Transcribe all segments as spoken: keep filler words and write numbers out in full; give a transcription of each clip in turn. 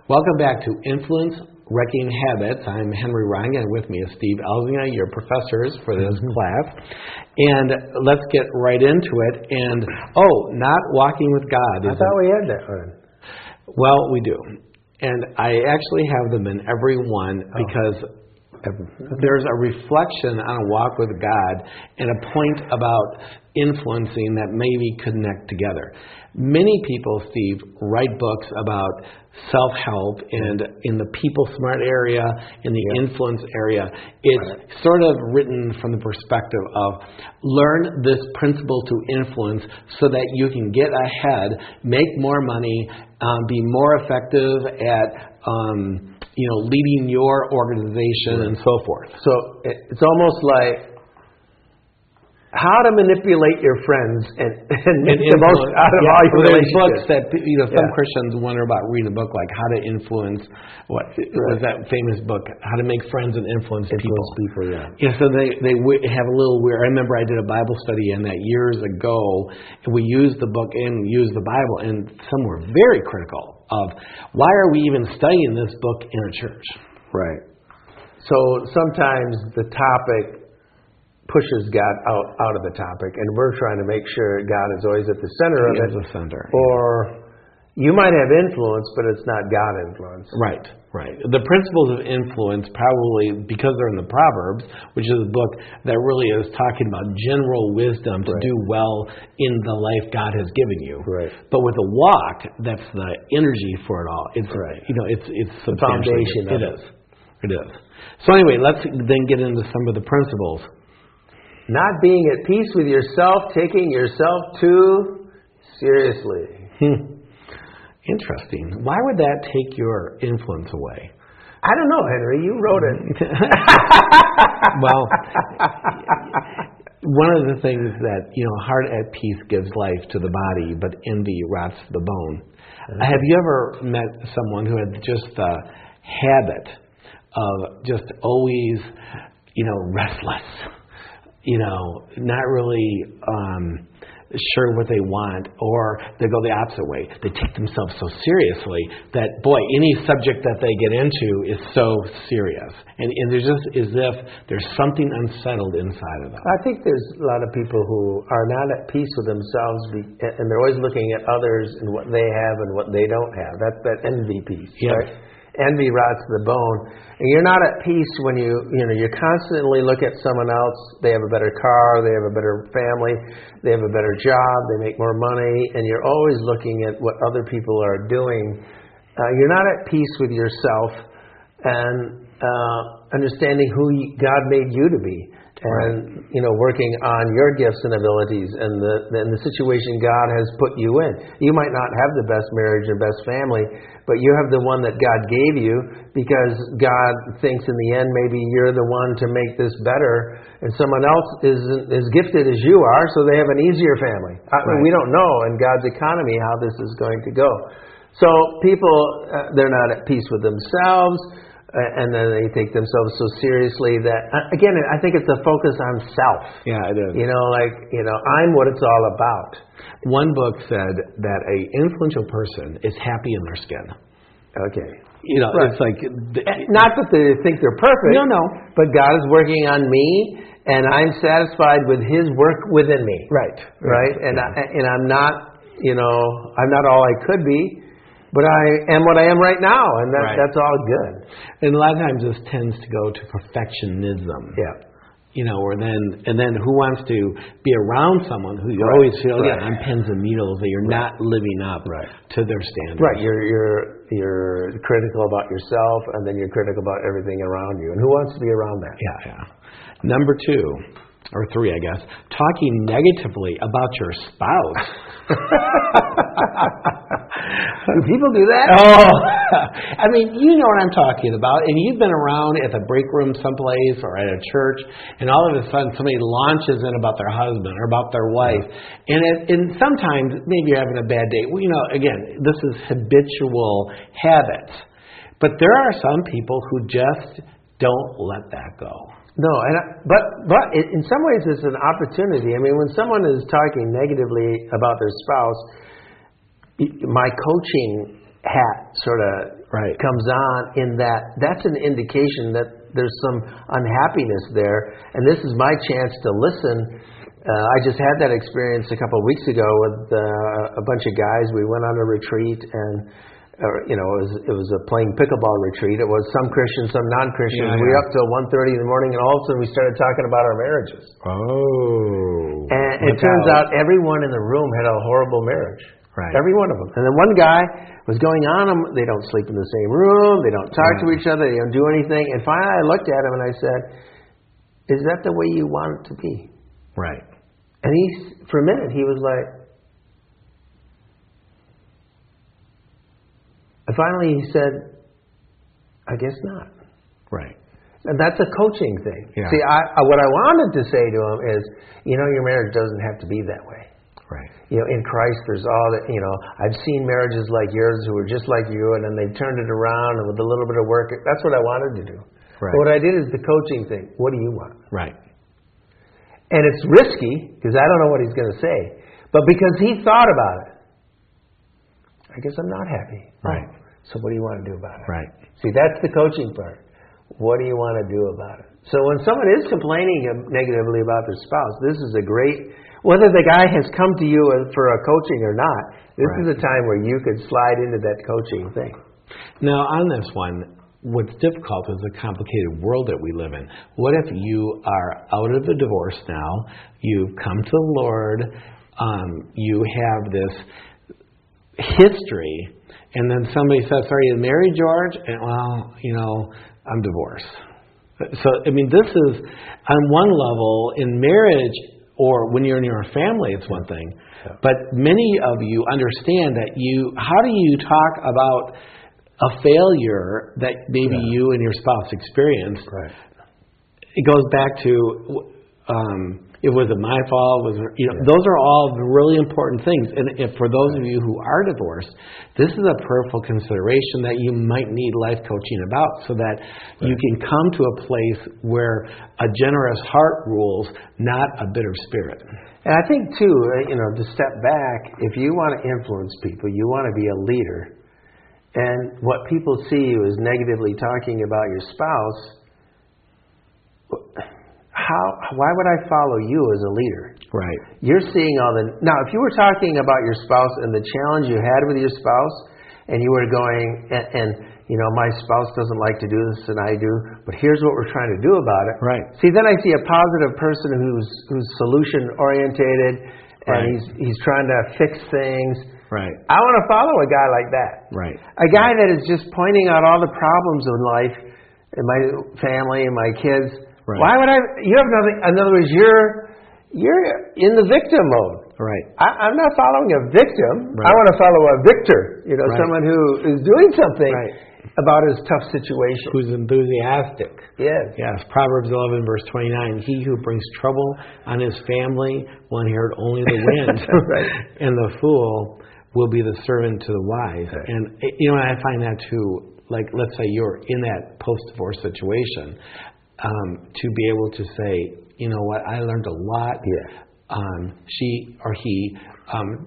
Welcome back to Influence Wrecking Habits. I'm Henry Ryan, and with me is Steve Elzinga, your professors for this mm-hmm. class. And let's get right into it. And, oh, not walking with God. I thought we had that one. Well, we do. And I actually have them in every one oh. because there's a reflection on a walk with God and a point about influencing that maybe connect together. Many people, Steve, write books about self-help, and in the people smart area, in the yeah. influence area, it's right. sort of written from the perspective of learn this principle to influence so that you can get ahead, make more money, um, be more effective at um, you know, leading your organization right. and so forth. So it's almost like how to manipulate your friends and, and make the most out of yeah, all your there's relationships. Books that, you know, some yeah. Christians wonder about reading a book like How to Influence, what right. was that famous book, How to Make Friends and Influence, influence People. people, yeah. Yeah, so they, they have a little weird, I remember I did a Bible study on that years ago, and we used the book and used the Bible, and some were very critical of why are we even studying this book in a church? Right. So sometimes the topic pushes God out, out of the topic, and we're trying to make sure God is always at the center he of it. it. The center. Or you might have influence, but it's not God influence. Right, right. The principles of influence probably, because they're in the Proverbs, which is a book that really is talking about general wisdom to right. do well in the life God has given you. Right. But with the walk, that's the energy for it all. It's right. you know, it's it's the foundation. It is. It is. So anyway, let's then get into some of the principles. Not being at peace with yourself, taking yourself too seriously. Hmm. Interesting. Why would that take your influence away? I don't know, Henry. You wrote it. Well, one of the things that, you know, heart at peace gives life to the body, but envy rots the bone. Mm-hmm. Have you ever met someone who had just a habit of just always, you know, restless? You know, not really um, sure what they want, or they go the opposite way. They take themselves so seriously that, boy, any subject that they get into is so serious. And, and there's just as if there's something unsettled inside of them. I think there's a lot of people who are not at peace with themselves, and they're always looking at others and what they have and what they don't have. That's that envy piece, yes. right? Envy rots the bone. And you're not at peace when you, you know, you constantly look at someone else. They have a better car, they have a better family, they have a better job, they make more money, and you're always looking at what other people are doing. Uh, you're not at peace with yourself and uh, understanding who you, God made you to be. And, you know, working on your gifts and abilities and the and the situation God has put you in. You might not have the best marriage and best family, but you have the one that God gave you because God thinks in the end maybe you're the one to make this better, and someone else isn't as gifted as you are, so they have an easier family. I mean, right. We don't know in God's economy how this is going to go. So people, uh, they're not at peace with themselves. Uh, and then they take themselves so seriously that, uh, again, I think it's a focus on self. Yeah, it is. You know, like, you know, I'm what it's all about. One book said that a influential person is happy in their skin. Okay. You know, right. It's like... The, not that they think they're perfect. No, no. But God is working on me, and I'm satisfied with His work within me. Right. Right? Yeah. And, I, and I'm not, you know, I'm not all I could be. But I am what I am right now, and that, right. that's all good. And a lot of times this tends to go to perfectionism. Yeah. You know, or then and then who wants to be around someone who you right. always feel, right. yeah, on pins and needles, that you're right. not living up right. to their standards. Right. You're you're you're critical about yourself, and then you're critical about everything around you. And who wants to be around that? Yeah, yeah. Number two, or three, I guess, talking negatively about your spouse. Do people do that? Oh, I mean, you know what I'm talking about. And you've been around at the break room someplace or at a church, and all of a sudden somebody launches in about their husband or about their wife. And, it, and sometimes maybe you're having a bad day. Well, you know, again, this is habitual habits. But there are some people who just don't let that go. No, and I, but but in some ways it's an opportunity. I mean, when someone is talking negatively about their spouse, my coaching hat sort of right. comes on, in that that's an indication that there's some unhappiness there, and this is my chance to listen. Uh, I just had that experience a couple of weeks ago with uh, a bunch of guys. We went on a retreat, and uh, you know, it was, it was a playing pickleball retreat. It was some Christians, some non-Christians. Yeah, we were yeah. up till one thirty in the morning, and all of a sudden we started talking about our marriages. Oh. And it turns out everyone in the room had a horrible marriage. Right. Every one of them. And then one guy was going on them. They don't sleep in the same room. They don't talk right. to each other. They don't do anything. And finally I looked at him and I said, is that the way you want it to be? Right. And he, for a minute, he was like, and finally he said, I guess not. Right. And that's a coaching thing. Yeah. See, I, I, what I wanted to say to him is, you know, your marriage doesn't have to be that way. Right. You know, in Christ, there's all that, you know, I've seen marriages like yours who were just like you, and then they've turned it around, and with a little bit of work, that's what I wanted to do. Right. But what I did is the coaching thing. What do you want? Right. And it's risky, because I don't know what he's going to say. But because he thought about it, I guess I'm not happy. Right. Oh, so what do you want to do about it? Right. See, that's the coaching part. What do you want to do about it? So when someone is complaining negatively about their spouse, this is a great, whether the guy has come to you for a coaching or not, this right. is a time where you could slide into that coaching thing. Now, on this one, what's difficult is the complicated world that we live in. What if you are out of the divorce now, you've come to the Lord, um, you have this history, and then somebody says, are you married, George? And, well, you know, I'm divorced. So, I mean, this is, on one level, in marriage, or when you're in your family, it's one thing. Yeah. But many of you understand that you, how do you talk about a failure that maybe yeah. you and your spouse experienced? Right. It goes back to, um, it was my fault. Was you know, yeah. those are all really important things. And if for those of you who are divorced, this is a prayerful consideration that you might need life coaching about, so that right. you can come to a place where a generous heart rules, not a bitter spirit. And I think too, you know, to step back, if you want to influence people, you want to be a leader, and what people see you is negatively talking about your spouse. How, why would I follow you as a leader? Right. You're seeing all the... Now, if you were talking about your spouse and the challenge you had with your spouse, and you were going, and, and you know, my spouse doesn't like to do this and I do, but here's what we're trying to do about it. Right. See, then I see a positive person who's who's solution-orientated, and right. he's he's trying to fix things. Right. I want to follow a guy like that. Right. A guy that is just pointing out all the problems in life, in my family, and my kids. Right. Why would I? You have nothing. In other words, you're you're in the victim mode. Right. I, I'm not following a victim. Right. I want to follow a victor. You know, right. someone who is doing something right. about his tough situation. Who's enthusiastic. Yes. Yes. Proverbs eleven, verse twenty-nine. He who brings trouble on his family will inherit only the wind, right. and the fool will be the servant to the wise. Right. And you know, I find that too. Like, let's say you're in that post-divorce situation. Um, to be able to say, you know what, I learned a lot. Yeah. Um, she or he, um,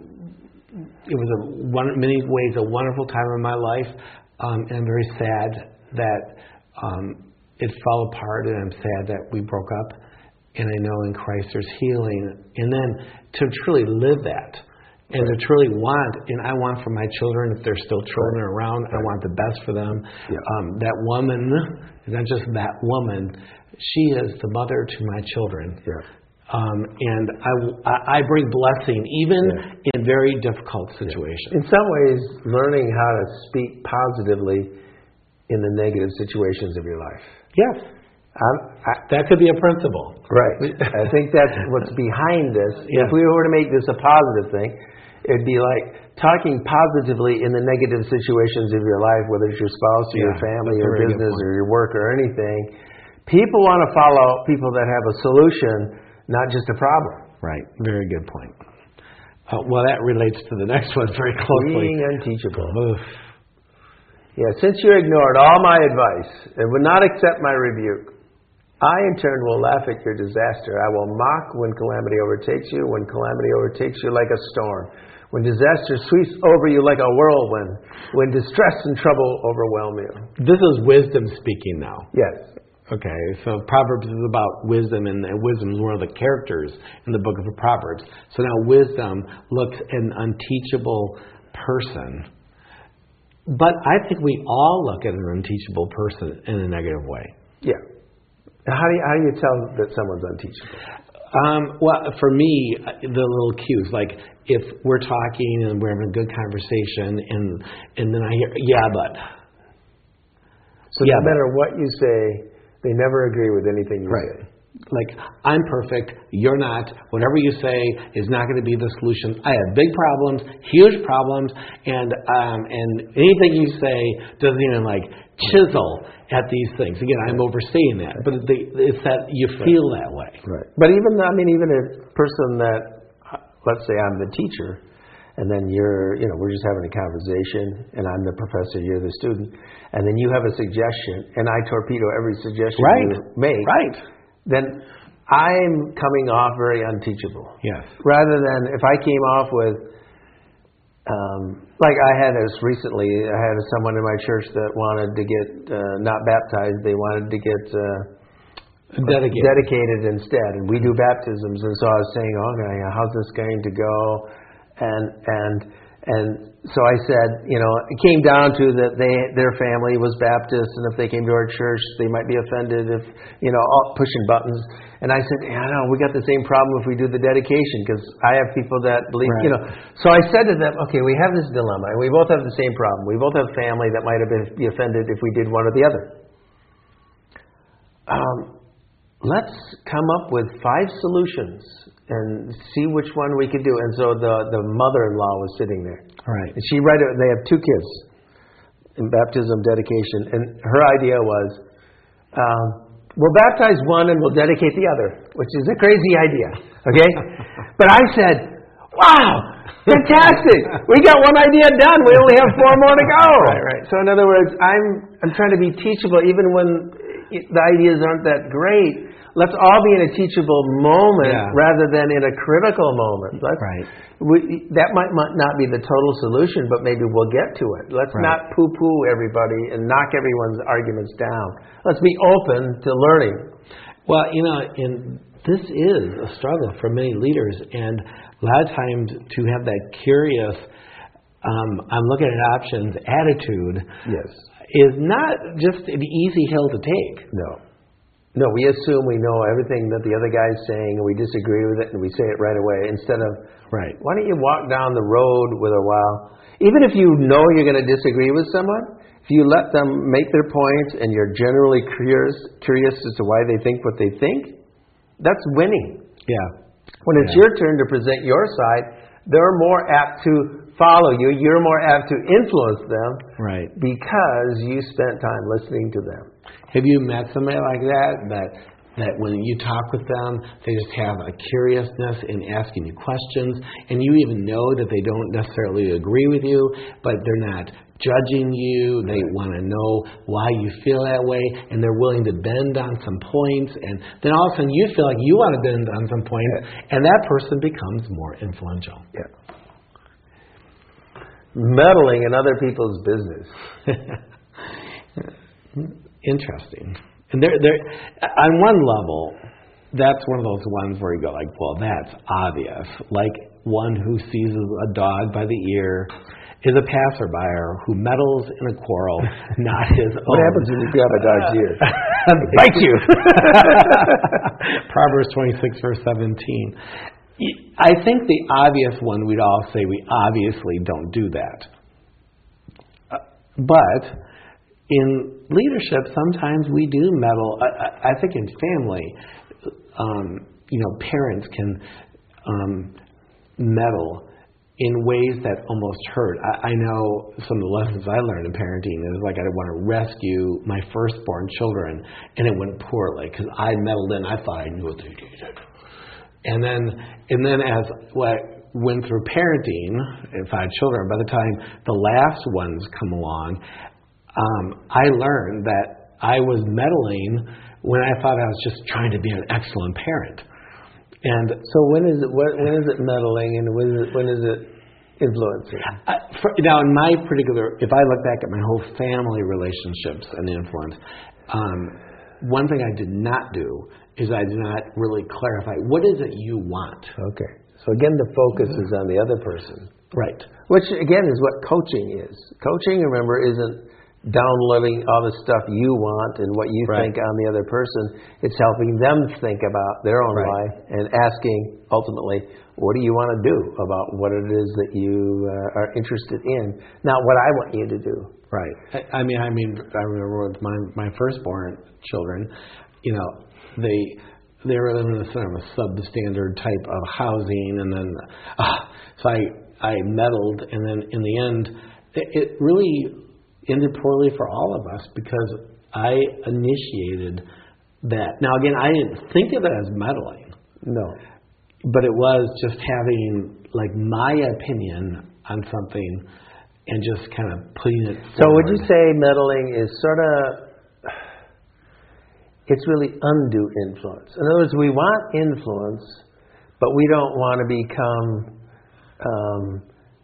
it was a one, many ways a wonderful time in my life, um, and I'm very sad that um, it fell apart, and I'm sad that we broke up. And I know in Christ there's healing. And then to truly live that. And right. to truly want, and I want for my children, if there's still children right. around, right. I want the best for them. Yeah. Um, that woman, not just that woman, she is the mother to my children. Yeah. Um, and I, I bring blessing even yeah. in very difficult situations. Yeah. In some ways, learning how to speak positively in the negative situations of your life. Yes. I'm, I, that could be a principle. Right. I think that's what's behind this. Yeah. If we were to make this a positive thing, it'd be like talking positively in the negative situations of your life, whether it's your spouse or yeah, your family or your business or your work or anything. People want to follow people that have a solution, not just a problem. Right. Very good point. Uh, well, that relates to the next one very closely. Being unteachable. Oof. Yeah, since you ignored all my advice and would not accept my rebuke, I, in turn, will laugh at your disaster. I will mock when calamity overtakes you, when calamity overtakes you like a storm, when disaster sweeps over you like a whirlwind, when distress and trouble overwhelm you. This is wisdom speaking now. Yes. Okay, so Proverbs is about wisdom, and wisdom is one of the characters in the book of the Proverbs. So now wisdom looks at an unteachable person. But I think we all look at an unteachable person in a negative way. Yeah. How do you, how do you tell that someone's unteachable? Um, well, for me, the little cues, like if we're talking and we're having a good conversation, and and then I hear, yeah, but. So yeah, no matter what you say, they never agree with anything you right. say. Like, I'm perfect, you're not, whatever you say is not going to be the solution. I have big problems, huge problems, and um, and anything you say doesn't even like chisel at these things. Again, I'm overseeing that, but the, it's that you feel that way. Right. But even, I mean, even a person that, let's say I'm the teacher, and then you're, you know, we're just having a conversation, and I'm the professor, you're the student, and then you have a suggestion, and I torpedo every suggestion right. you make. Right. Then I'm coming off very unteachable. Yes. Rather than if I came off with, um, like I had this recently, I had someone in my church that wanted to get uh, not baptized, they wanted to get uh, dedicated. dedicated instead, and we do baptisms, and so I was saying, oh, okay, how's this going to go? And and and so I said, you know, it came down to that they their family was Baptist, and if they came to our church, they might be offended if, you know, all pushing buttons. And I said, yeah, no, we got the same problem if we do the dedication, because I have people that believe, right. you know. So I said to them, okay, we have this dilemma, and we both have the same problem. We both have family that might have been be offended if we did one or the other. Um, let's come up with five solutions and see which one we could do. And so the, the mother-in-law was sitting there. Right. And she read it, they have two kids in baptism, dedication. And her idea was, um, we'll baptize one and we'll dedicate the other, which is a crazy idea. Okay? But I said, wow, fantastic. We got one idea done. We only have four more to go. Right, right. So in other words, I'm I'm trying to be teachable even when the ideas aren't that great. Let's all be in a teachable moment yeah. rather than in a critical moment. Let's, right. We, that might, might not be the total solution, but maybe we'll get to it. Let's right. not poo-poo everybody and knock everyone's arguments down. Let's be open to learning. Well, you know, and this is a struggle for many leaders, and a lot of times to have that curious, um, I'm looking at options attitude yes. is not just an easy hill to take. No. No, we assume we know everything that the other guy's saying, and we disagree with it, and we say it right away, instead of, right. why don't you walk down the road with a while? Even if you know you're going to disagree with someone, if you let them make their points, and you're generally curious, curious as to why they think what they think, that's winning. Yeah. When it's yeah. your turn to present your side, they're more apt to follow you. You're more apt to influence them, right? Because you spent time listening to them. Have you met somebody like that, that that when you talk with them, they just have a curiousness in asking you questions, and you even know that they don't necessarily agree with you, but they're not judging you. They want to know why you feel that way, and they're willing to bend on some points, and then all of a sudden you feel like you want to bend on some points, yeah. and that person becomes more influential. Yeah. Meddling in other people's business. Interesting. And there, there, on one level, that's one of those ones where you go like, well, that's obvious. Like one who seizes a dog by the ear is a passerby who meddles in a quarrel, not his own. What happens when you grab a dog's ear? Bite you. Proverbs twenty-six, verse seventeen. I think the obvious one, we'd all say we obviously don't do that. Uh, but in leadership, sometimes we do meddle. I, I think in family, um, you know, parents can um, meddle in ways that almost hurt. I, I know some of the lessons I learned in parenting is like I want to rescue my firstborn children, and it went poorly because I meddled in. I thought I knew what they did. And then, and then as what went through parenting, if I had children, by the time the last ones come along, um, I learned that I was meddling when I thought I was just trying to be an excellent parent. And so when is it what, when is it meddling and when is it, when is it influencing? I, for, now, in my particular, if I look back at my whole family relationships and influence, um, one thing I did not do is I did not really clarify, what is it you want? Okay. So again, the focus is on the other person. Right. Which, again, is what coaching is. Coaching, remember, isn't downloading all the stuff you want and what you right. think on the other person. It's helping them think about their own right. life and asking, ultimately, what do you want to do about what it is that you uh, are interested in, not what I want you to do. Right. I, I mean, I mean, I remember with my my firstborn children, you know, they they were living in a sort of a substandard type of housing, and then uh, so I I meddled, and then in the end, it, it really ended poorly for all of us because I initiated that. Now, again, I didn't think of it as meddling. No. But it was just having, like, my opinion on something and just kind of putting it forward. So would you say meddling is sort of, it's really undue influence? In other words, we want influence, but we don't want to become... Um,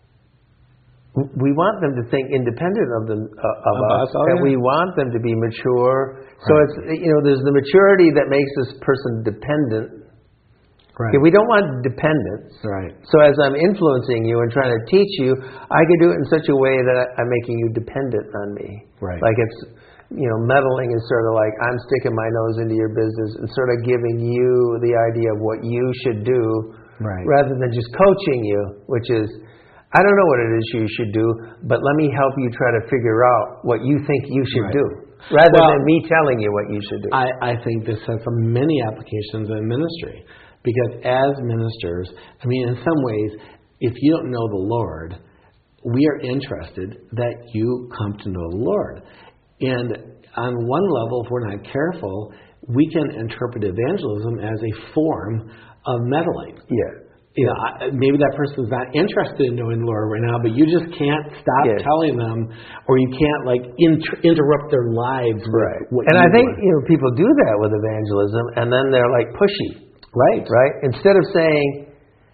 we want them to think independent of them uh, of About us, us, oh, and yeah. we want them to be mature. So Right. it's, you know, there's the maturity that makes this person dependent. Right. Okay, we don't want dependence. Right. So as I'm influencing you and trying to teach you, I can do it in such a way that I'm making you dependent on me. Right. Like it's, you know, meddling is sort of like I'm sticking my nose into your business and sort of giving you the idea of what you should do, Right. rather than just coaching you, which is, I don't know what it is you should do, but let me help you try to figure out what you think you should Right. do, rather well, than me telling you what you should do. I, I think this has many applications in ministry. Because as ministers, I mean, in some ways, if you don't know the Lord, we are interested that you come to know the Lord. And on one level, if we're not careful, we can interpret evangelism as a form of meddling. Yeah. You know, I, maybe that person's not interested in knowing the Lord right now, but you just can't stop Yeah. telling them, or you can't like inter- interrupt their lives. Right. With what And you I think want. you know people do that with evangelism, and then they're like pushy. Right. Right? Instead of saying,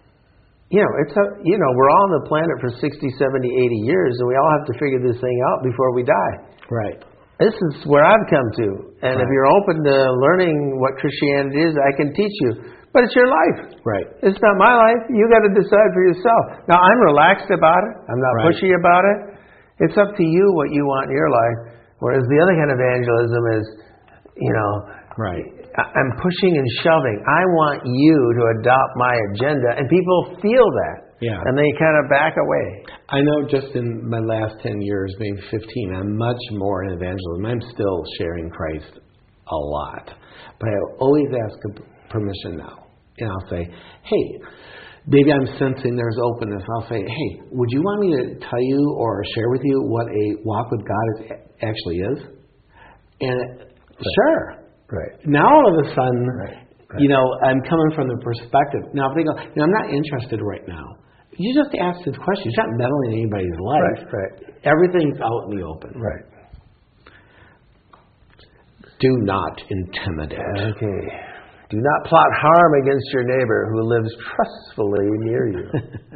you know, it's a, you know, we're all on the planet for sixty, seventy, eighty years, and we all have to figure this thing out before we die. Right. This is where I've come to. And Right. if you're open to learning what Christianity is, I can teach you. But it's your life. Right. It's not my life. You got to decide for yourself. Now, I'm relaxed about it. I'm not Right. pushy about it. It's up to you what you want in your life. Whereas the other kind of evangelism is, you know, Right. I'm pushing and shoving. I want you to adopt my agenda. And people feel that. Yeah. And they kind of back away. I know just in my last ten years, maybe fifteen, I'm much more in evangelism. I'm still sharing Christ a lot. But I always ask permission now. And I'll say, hey, maybe I'm sensing there's openness. I'll say, hey, would you want me to tell you or share with you what a walk with God is, actually is? And Right. sure. Right. Now all of a sudden, Right. Right. you know, I'm coming from the perspective. Now if they go, you know, I'm not interested right now. You just ask this question. You're not meddling in anybody's life. Right. Right. Everything's out in the open. Right. Do not intimidate. Okay. Do not plot harm against your neighbor who lives trustfully near you.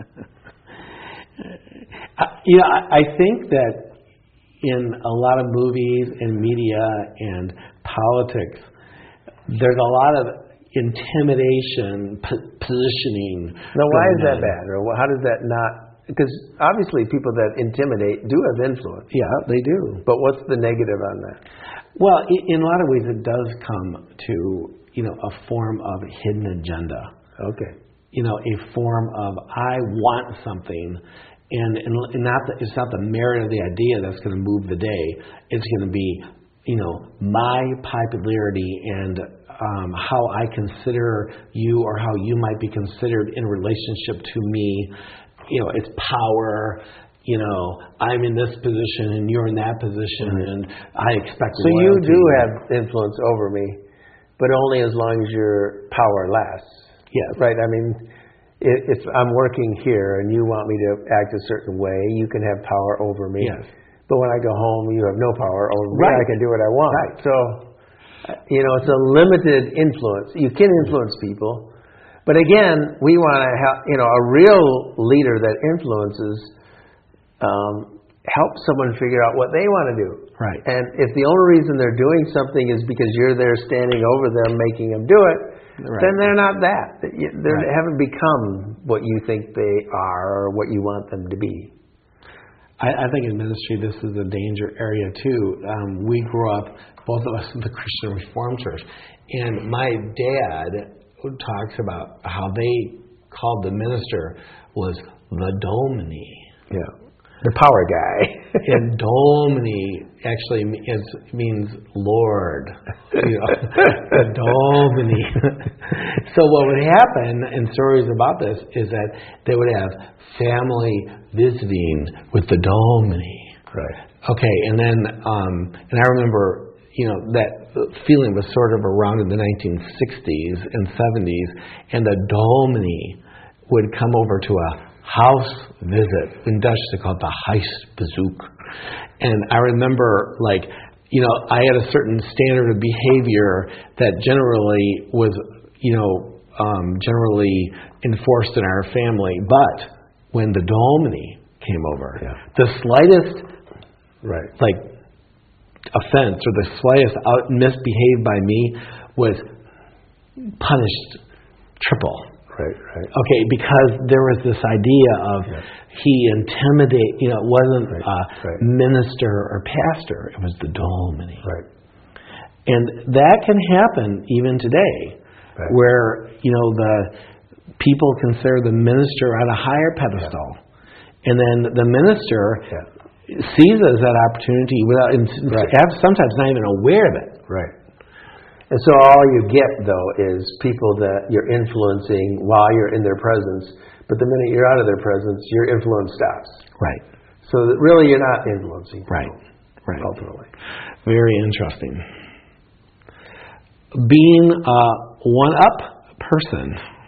Uh, you know, I, I think that in a lot of movies and media and politics, there's a lot of intimidation, p- positioning. Now, why is going that on. bad? Or wh- how does that not... Because obviously people that intimidate do have influence. Yeah, they do. But what's the negative on that? Well, i- in a lot of ways, it does come to, you know, a form of hidden agenda. Okay. You know, a form of I want something, and, and, and not the, it's not the merit of the idea that's going to move the day. It's going to be, you know, my popularity and um, how I consider you or how you might be considered in relationship to me. You know, it's power. You know, I'm in this position and you're in that position, and I expect So you loyalty. do have influence over me, but only as long as your power lasts. Yes. Right? I mean, i- if I'm working here and you want me to act a certain way, you can have power over me. Yes. but when I go home, you have no power over me. Right. I can do what I want. Right. So, you know, it's a limited influence. You can influence people, but again, we want to have, you know, a real leader that influences, um, help someone figure out what they want to do. Right. And if the only reason they're doing something is because you're there standing over them, making them do it, right. then they're not that. They right. haven't become what you think they are or what you want them to be. I, I think in ministry, this is a danger area too. Um, we grew up, both of us, in the Christian Reformed Church, and my dad talks about how they called the minister was the domini. Yeah. The power guy. And domini actually is, means Lord. You know, the domini. So what would happen in stories about this is that they would have family visiting with the domini. Right. Okay, and then um, and I remember, you know, that feeling was sort of around in the nineteen sixties and seventies, and the domini would come over to a house visit. In Dutch they call it the huisbezoek. And I remember, like, you know, I had a certain standard of behavior that generally was, you know, um, generally enforced in our family. But when the domini came over, yeah. the slightest, right, like, offense or the slightest out misbehaved by me was punished triple. Right, right. Okay, because there was this idea of yeah. he intimidate, you know, it wasn't right, a right. minister or pastor, it was the domini. Right. And that can happen even today, right. where, you know, the people consider the minister at a higher pedestal. Yeah. And then the minister yeah. seizes that opportunity without, and right. sometimes not even aware of it. Right. And so all you get, though, is people that you're influencing while you're in their presence. But the minute you're out of their presence, your influence stops. Right. So that really you're not influencing people. Right. Right. Ultimately. Very interesting. Being a one-up person.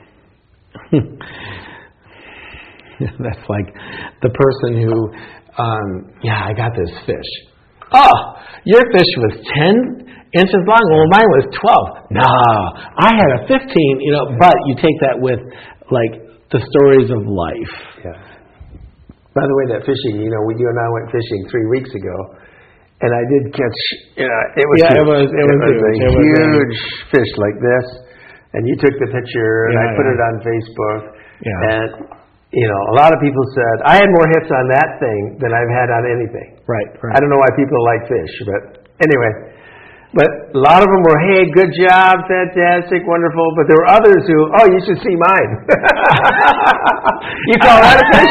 That's like the person who, um, yeah, I got this fish. Oh, your fish was ten inches long. Well, mine was twelve. No, I had a fifteen. You know, but you take that with like the stories of life. Yeah. By the way, that fishing, you know, we you and I went fishing three weeks ago, and I did catch. You know, it was yeah, huge. it was it, it was, was a it was huge a, fish like this, and you took the picture, and yeah, I put yeah. it on Facebook, yeah. and. You know, a lot of people said, I had more hits on that thing than I've had on anything. Right, right. I don't know why people like fish, but anyway. But a lot of them were, hey, good job, fantastic, wonderful. But there were others who, oh, you should see mine. You call that a fish?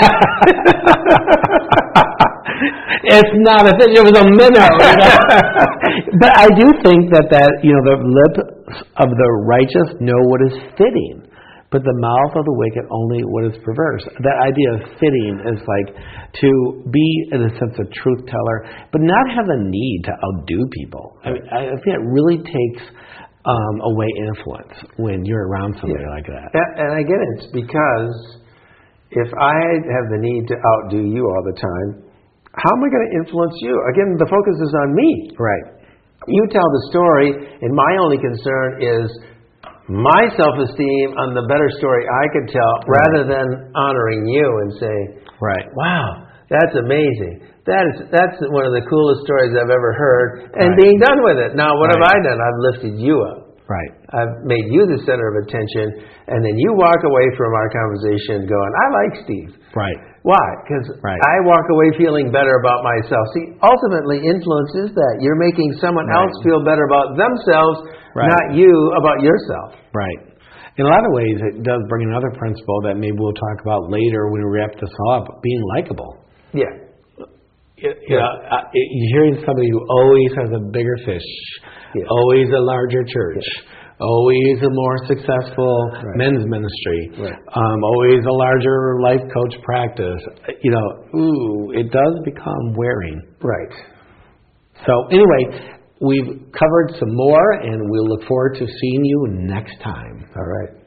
It's not a fish, it was a minnow. You know? But I do think that, that, you know, the lips of the righteous know what is fitting. But the mouth of the wicked only what is perverse. That idea of fitting is like to be, in a sense, a truth teller, but not have a need to outdo people. I mean, I think it really takes um, away influence when you're around somebody yeah. like that. Yeah, and I get it. It's because if I have the need to outdo you all the time, how am I going to influence you? Again, the focus is on me. Right. You tell the story, and my only concern is my self-esteem on the better story I could tell, right. rather than honoring you and saying, right. wow, that's amazing. That is, that's one of the coolest stories I've ever heard, and right. being done with it. Now, what right. have I done? I've lifted you up. Right. I've made you the center of attention, and then you walk away from our conversation going, I like Steve. Right. Why? Because right. I walk away feeling better about myself. See, ultimately, influence is that. You're making someone right. else feel better about themselves, right. not you about yourself. Right. In a lot of ways, it does bring another principle that maybe we'll talk about later when we wrap this all up, being likable. Yeah. You, you know, you're hearing somebody who always has a bigger fish, yeah. always a larger church, yeah. always a more successful right. men's ministry, right. um, always a larger life coach practice. You know, ooh, it does become wearing. Right. So anyway, we've covered some more, and we'll look forward to seeing you next time. All right.